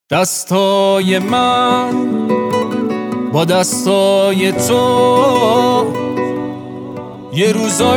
دستای من با دستای تو یه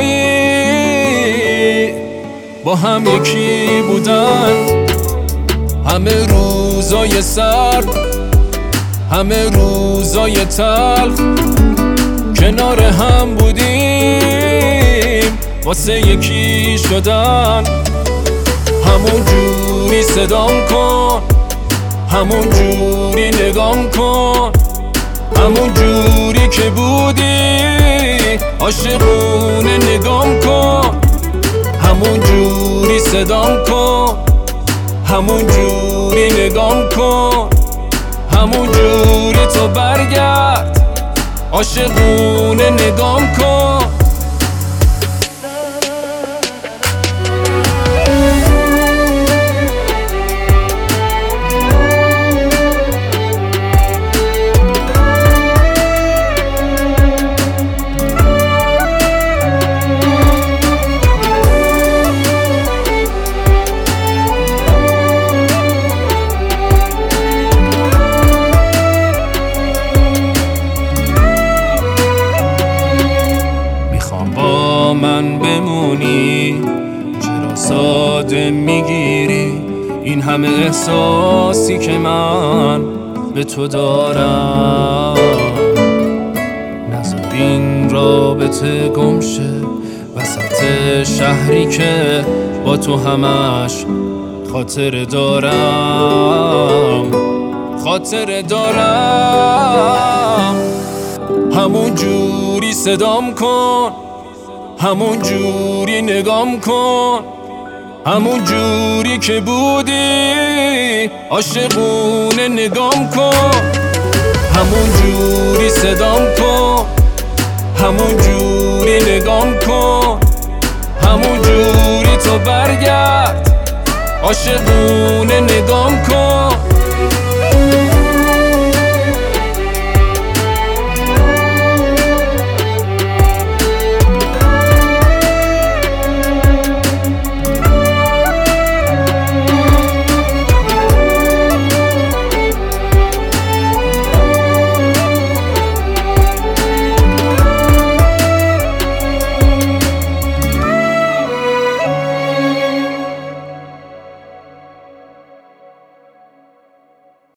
روزایی با هم یکی بودن، همه روزای سرد، همه روزای تلخ کنار هم بودیم واسه یکی شدن. همون جوری صدام کن، همون جوری نگام کن، همون جوری که بودی عاشقونه نگام کن. همون جوری صدام کن، همون جوری نگام کن، همون جوری تو برگرد عاشقونه نگام کن. من بمونی، چرا ساده میگیری این همه احساسی که من به تو دارم؟ نذار این رابطه گمشه وسط شهری که با تو همش خاطر دارم، خاطر دارم. همون جوری صدام کن، همون جوری نگام کن، همون جوری که بودی عاشقونه نگام کن. همون جوری صدام کن، همون جوری نگام کن، همون جوری تو برگرد عاشقونه نگام کن.